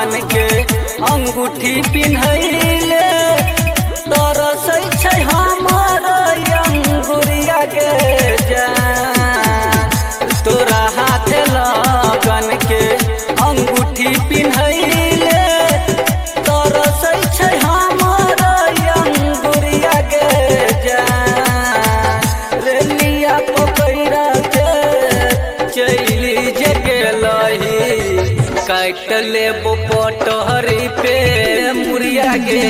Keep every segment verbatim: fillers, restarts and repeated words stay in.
लगन के अंगूठी पिन्हैले तरसै छै हमर अंगुरिया के जान। तोरा हाथ लगन के अंगूठी पिन्हैले तरसै छै हमर अंगुरिया के जान। रेलिया पकड़ा के चली जे गेलही काट लेबो पटहरी पे मुरिया के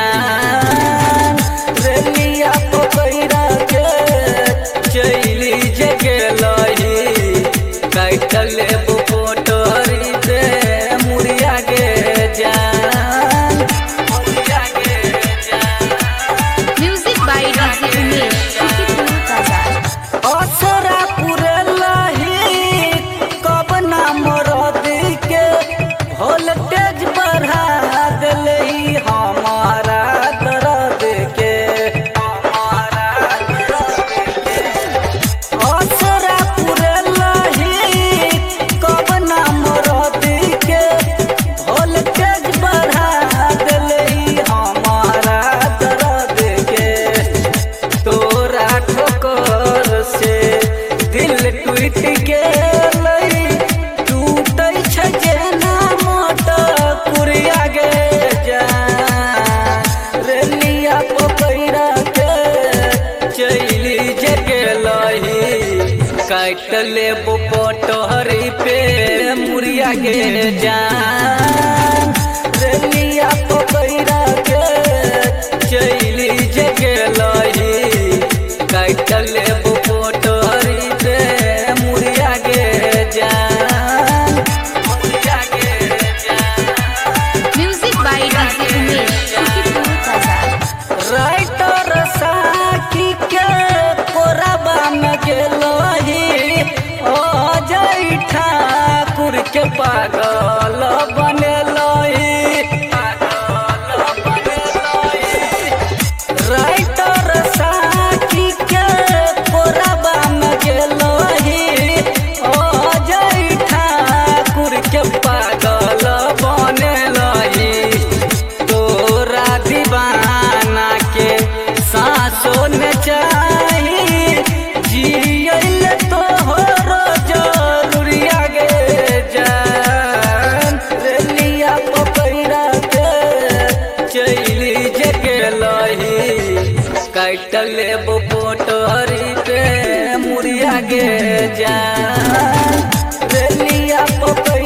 जान। रेलिया पकड़ा के चली जे गेलही काट लेबो पटहरी पे मुरिया के जान। मुरिया के जान। Music by DJ Umesh Sukhipur बाजार। असरा पुरलही कब नाम रद के वोल्टेज बढ़ा दिलही हमारा दर्द के हमारा दर्द के। असरा पुरलही कब नाम रद के वोल्टेज बढ़ा दिलही हमारा दर्द के। तोरा ठोकर से दिल टूट गेलै टूटै छै जेना मटकुरिया गे जान। रेलिया पकड़ा के चली जे गेलही काट लेबो पटहरी पे मुरिया के जान। रेलिया पकड़ा के चली जे गेलही काट लेबो पटहरी पे मुरिया के जान। मुरिया के जान। Music by DJ Umesh Sukhipur बाजार। राइटर साकी के कोरबा में गेलही अजय ठाकुर के पागल बनेलही पागल बनेलही। राइटर साकी के कोरबा में गेलही अजय ठाकुर के पागल बनेलही। तोरा दीवाना के सांसों में चाही जियल तोहर जरूरिया गे जान। रेलिया पकड़ा के चली जे गेलही काट लेबो पटहरी पे मुरिया गे जान। रेलिया पकड़ा